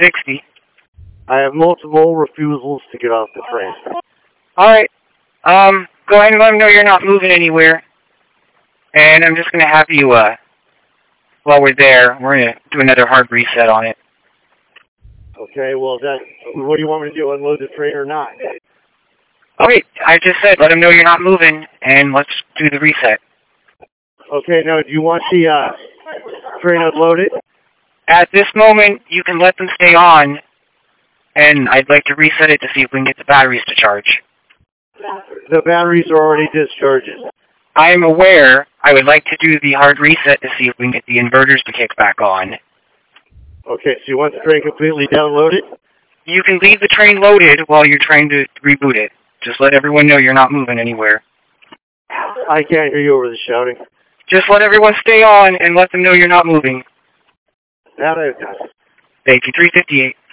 360. I have multiple refusals to get off the train. Alright. Go ahead and let them know you're not moving anywhere. And I'm just going to have you, while we're there, we're going to do another hard reset on it. Okay, well, what do you want me to do, unload the train or not? Okay, I just said let them know you're not moving, and let's do the reset. Okay, now, do you want the train unloaded? At this moment, you can let them stay on, and I'd like to reset it to see if we can get the batteries to charge. The batteries are already discharged. I am aware. I would like to do the hard reset to see if we can get the inverters to kick back on. Okay, so you want the train completely downloaded? You can leave the train loaded while you're trying to reboot it. Just let everyone know you're not moving anywhere. I can't hear you over the shouting. Just let everyone stay on and let them know you're not moving. That I've done. Thank you, 358.